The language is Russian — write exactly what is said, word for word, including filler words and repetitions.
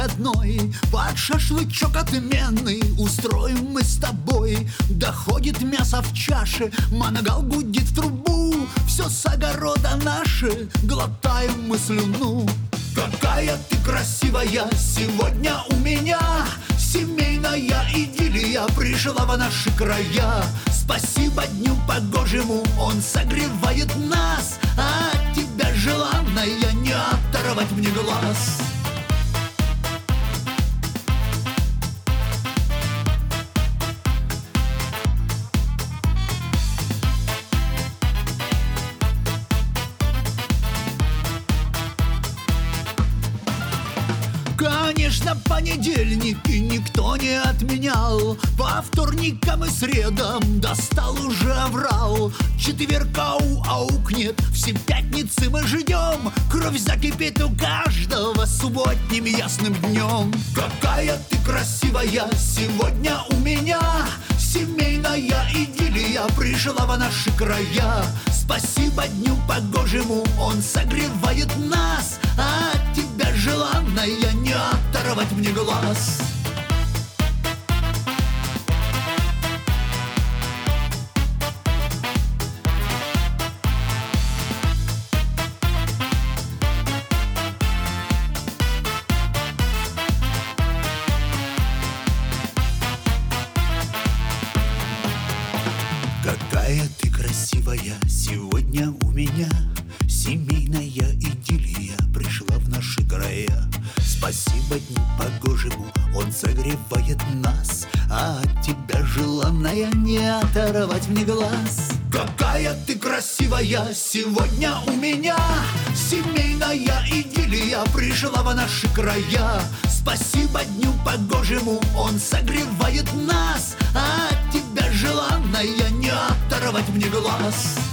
выходной под шашлычок отменный устроим мы с тобой. Доходит мясо в чаше, мангал гудит в трубу, все с огорода наше, глотаем мы слюну. Какая ты красивая сегодня у меня, семейная идиллия пришла в наши края. Спасибо дню погожему, он согревает нас, а от тебя желанная не оторвать мне глаз. Конечно, понедельники никто не отменял, по вторникам и средам достал уже оврал. Четверга аукнет, все пятницы мы ждем, кровь закипит у каждого субботним ясным днем. Какая ты красивая сегодня у меня, семейная идиллия пришла в наши края. Спасибо дню погожему, он согревает нас, а от тебя желанная не оторвать мне глаз. Какая ты красивая сегодня у меня, семейная идиллия пришла в наши края. Спасибо дню погожему, он согревает нас, а от тебя желанная не оторвать мне глаз. Какая ты красивая сегодня у меня, семейная идиллия пришла в наши края. Спасибо дню погожему, он согревает нас, а от тебя желанная не оторвать мне глаз.